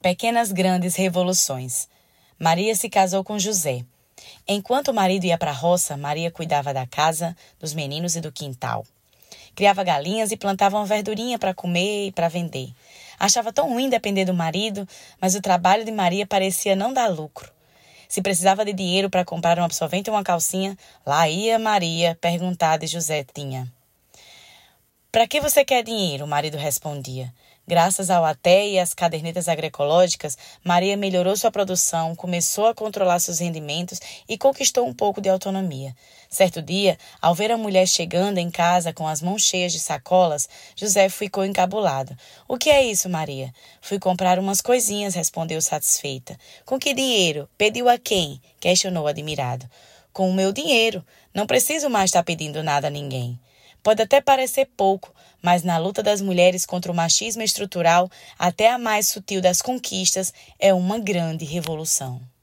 Pequenas grandes revoluções. Maria se casou com José. Enquanto o marido ia para a roça, Maria cuidava da casa, dos meninos e do quintal. Criava galinhas e plantava uma verdurinha para comer e para vender. Achava tão ruim depender do marido, mas o trabalho de Maria parecia não dar lucro. Se precisava de dinheiro para comprar um absorvente ou uma calcinha, lá ia Maria perguntar de José tinha. "Para que você quer dinheiro?" o marido respondia. Graças ao ATE e às cadernetas agroecológicas, Maria melhorou sua produção, começou a controlar seus rendimentos e conquistou um pouco de autonomia. Certo dia, ao ver a mulher chegando em casa com as mãos cheias de sacolas, José ficou encabulado. "O que é isso, Maria?" "Fui comprar umas coisinhas", respondeu satisfeita. "Com que dinheiro? Pediu a quem?" questionou admirado. "Com o meu dinheiro. Não preciso mais estar pedindo nada a ninguém." Pode até parecer pouco, mas na luta das mulheres contra o machismo estrutural, até a mais sutil das conquistas é uma grande revolução.